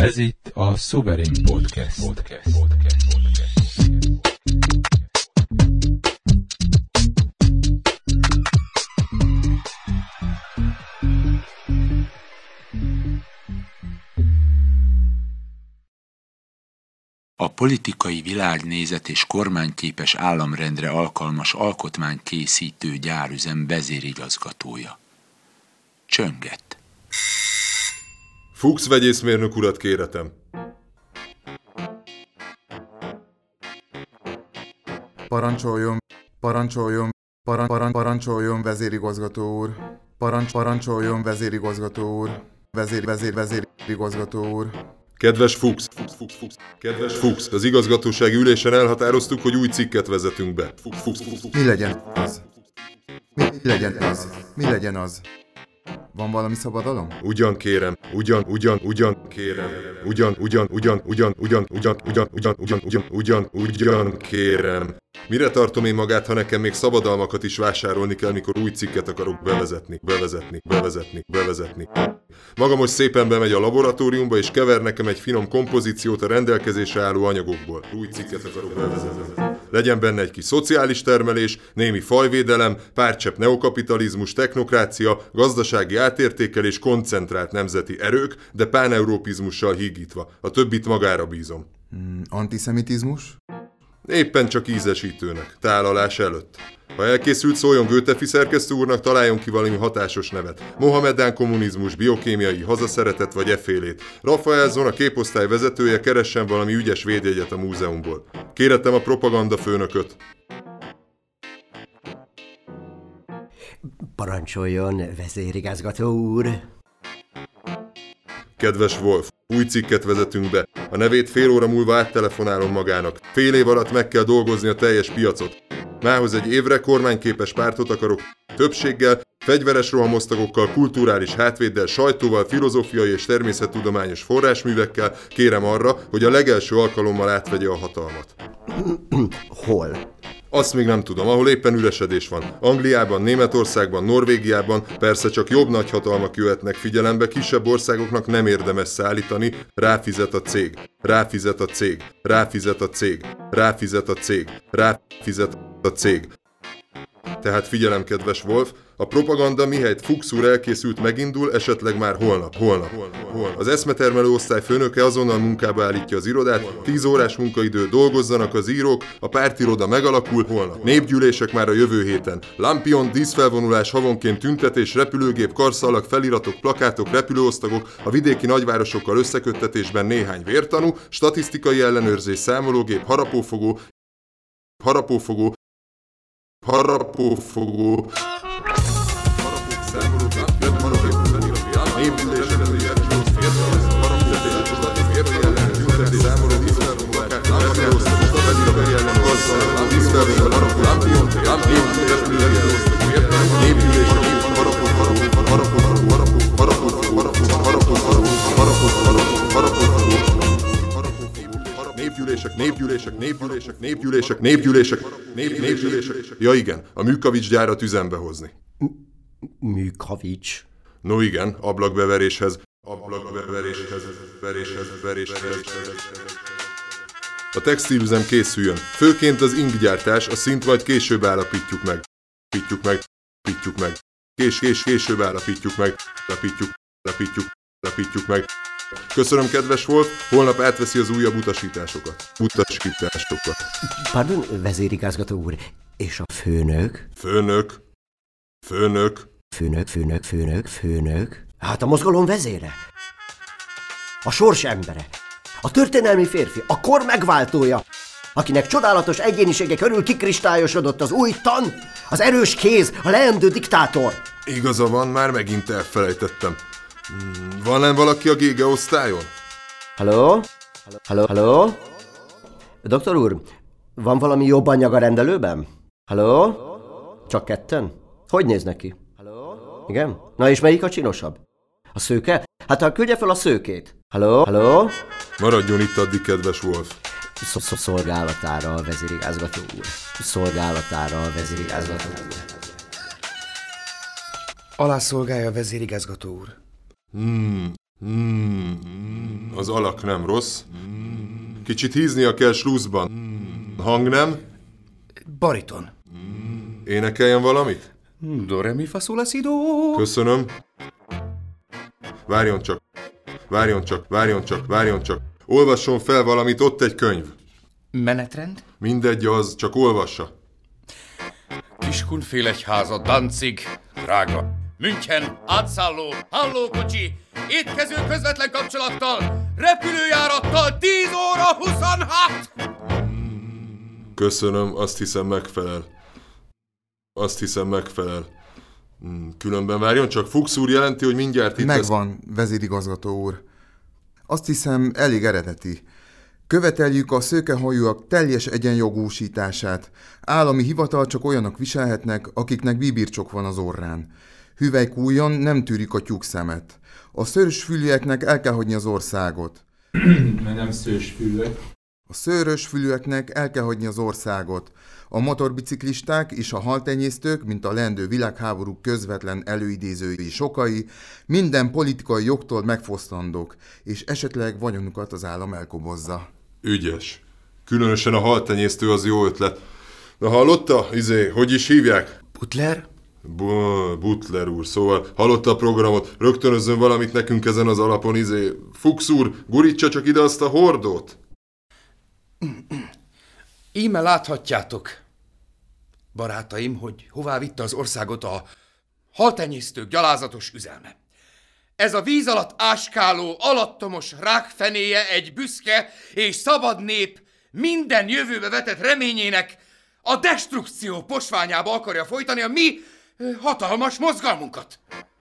Ez itt a Szuverén Podcast. A politikai világnézet és kormányképes államrendre alkalmas alkotmánykészítő gyárüzem vezérigazgatója. Csönget. Fuchs vegyészmérnök urat kéretem. Parancsoljon vezérigazgató úr. Parancsoljon vezérigazgató úr. Vezérigazgató úr. Kedves Fuchs, az igazgatósági ülésen elhatároztuk, hogy új cikket vezetünk be. Mi legyen az? Van valami szabadalom? Ugyan kérem. Mire tartom én magát, ha nekem még szabadalmakat is vásárolni kell, mikor új cikket akarok bevezetni. Maga most szépen bemegy a laboratóriumba, és kever nekem egy finom kompozíciót a rendelkezésre álló anyagokból. Új cikket akarok bevezetni. Legyen benne egy kis szociális termelés, némi fajvédelem, pár csepp neokapitalizmus, technokrácia, gazdasági átértékelés, koncentrált nemzeti erők, de páneurópizmussal hígítva. A többit magára bízom. Antiszemitizmus? Éppen csak ízesítőnek, tálalás előtt. Ha elkészült, szóljon Goethe szerkesztő úrnak, találjon ki valami hatásos nevet. Mohamedán kommunizmus, biokémiai hazaszeretet vagy effélét. Rafaelson, a képosztály vezetője, keressen valami ügyes védjegyet a múzeumból. Kérettem a propaganda főnököt. Parancsoljon, vezérigazgató úr. Kedves Wolf, új cikket vezetünk be. A nevét fél óra múlva áttelefonálom magának. Fél év alatt meg kell dolgozni a teljes piacot. Mához egy évre kormányképes pártot akarok. Többséggel, fegyveres rohamosztagokkal, kulturális hátvéddel, sajtóval, filozófiai és természettudományos forrásművekkel kérem arra, hogy a legelső alkalommal átvegye a hatalmat. Hol? Azt még nem tudom, ahol éppen üresedés van. Angliában, Németországban, Norvégiában, persze csak jobb nagyhatalmak jöhetnek figyelembe, kisebb országoknak nem érdemes szállítani, ráfizet a cég. Tehát figyelem, kedves Wolf, a propaganda mihelyt Fuchs úr elkészült megindul, esetleg már holnap. Az eszmetermelő osztály főnöke azonnal munkába állítja az irodát, 10 órás munkaidő, dolgozzanak az írók, a pártiroda megalakul, holnap. Népgyűlések már a jövő héten. Lampion, díszfelvonulás, havonként tüntetés, repülőgép, karszallag, feliratok, plakátok, repülőosztagok, a vidéki nagyvárosokkal összeköttetésben néhány vértanú, statisztikai ellenőrzés, számológép, harapófogó, Népgyűlések. Ja igen, a Műkavics gyárat üzembe hozni. Műkavics? No igen, ablakbeveréshez. A textilüzem készüljön. Főként az inkgyártás, a szint majd később állapítjuk meg. Később állapítjuk meg. Köszönöm, kedves Wolf, holnap átveszi az újabb utasításokat. Pardon, vezérigazgató úr, és a főnök? Főnök. Hát a mozgalom vezére. A sors embere. A történelmi férfi, a kor megváltója, akinek csodálatos egyénisége körül kikristályosodott az új tan, az erős kéz, a leendő diktátor. Igaza van, már megint elfelejtettem. Van valaki a Gége osztályon? Halló? Doktor úr, van valami jobb anyag a rendelőben? Halló? Csak ketten? Hogy néz neki? Igen? Na és melyik a csinosabb? A szőke? Hát ha küldje fel a szőkét. Halló? Maradjon itt addig, kedves Wolf. Szolgálatára, vezérigazgató úr. Alá szolgálja a vezérigazgató úr. Az alak nem rossz. Kicsit híznia kell slúzban. Hang nem? Bariton. Énekeljen valamit? Do, re, mi, fa, sol, la, si, do. Köszönöm. Várjon csak. Olvasson fel valamit, ott egy könyv. Menetrend? Mindegy az, csak olvassa. Kiskunfélegyháza, Danzig, Prága, München, átszálló, hallókocsi, étkező közvetlen kapcsolattal, repülőjárattal 10 óra 26! Köszönöm, azt hiszem megfelel. Különben várjon csak, Fuchs úr jelenti, hogy mindjárt itt Megvan, vezérigazgató úr. Azt hiszem, elég eredeti. Követeljük a szőkehajúak teljes egyenjogúsítását. Állami hivatal csak olyanok viselhetnek, akiknek bíbircsok van az orrán. Hüvelykújon nem tűrik a tyúkszemet. A szőrösfülűeknek el kell hagyni az országot. Mert nem szősfülőek. A szőrösfülűeknek el kell hagyni az országot. A motorbiciklisták és a haltenyésztők, mint a leendő világháború közvetlen előidézői sokai, minden politikai jogtól megfosztandók, és esetleg vagyonukat az állam elkobozza. Ügyes. Különösen a haltenyésztő az jó ötlet. Na hallotta? Hogy is hívják? Butler? Butler úr, szóval hallotta a programot, rögtönözzön valamit nekünk ezen az alapon, Fuchs úr, gurítsa csak ide azt a hordót. Íme láthatjátok, barátaim, hogy hová vitte az országot a haltenyésztők gyalázatos üzelme. Ez a víz alatt áskáló, alattomos rákfenéje egy büszke és szabad nép minden jövőbe vetett reményének a destrukció posványába akarja folytani a mi hatalmas mozgalmunkat.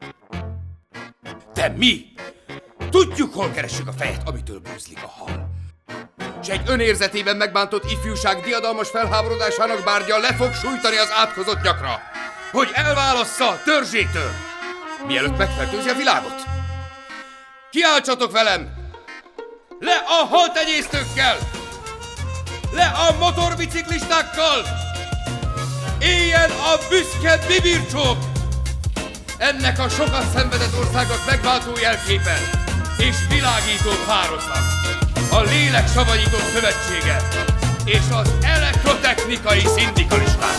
De mi tudjuk, hol keressük a fejet, amitől bűzlik a hal. S egy önérzetében megbántott ifjúság diadalmas felháborodásának bárgya le fog sújtani az átkozott nyakra, hogy elválassza törzsétől, mielőtt megfertőzi a világot. Kiáltsatok velem! Le a haltenyésztőkkel! Le a motorbiciklistákkal! Éljen a büszke bibircsók! Ennek a sokat szenvedett országot megváltó jelképe és világító pároslat, a lélek savanyító szövetsége és az elektrotechnikai szindikalisták.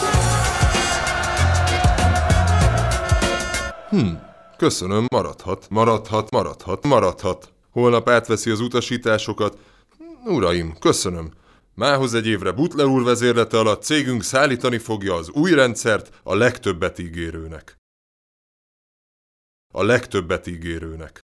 Köszönöm, maradhat. Holnap átveszi az utasításokat. Uraim, köszönöm. Mához egy évre Butler úr vezérlete alatt cégünk szállítani fogja az új rendszert a legtöbbet ígérőnek. A legtöbbet ígérőnek.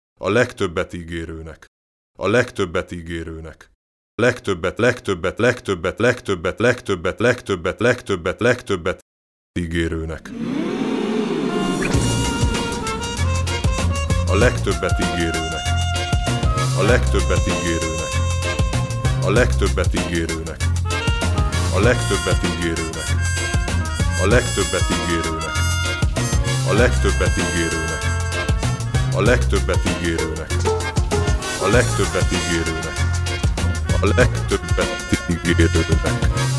Ígérőnek. A legtöbbet ígérőnek. A legtöbbet ígérőnek. A legtöbbet ígérőnek. A legtöbbet ígérőnek. A legtöbbet ígérőnek. A legtöbbet ígérőnek. A legtöbbet ígérőnek. A legtöbbet ígérőnek. A legtöbbet ígérőnek.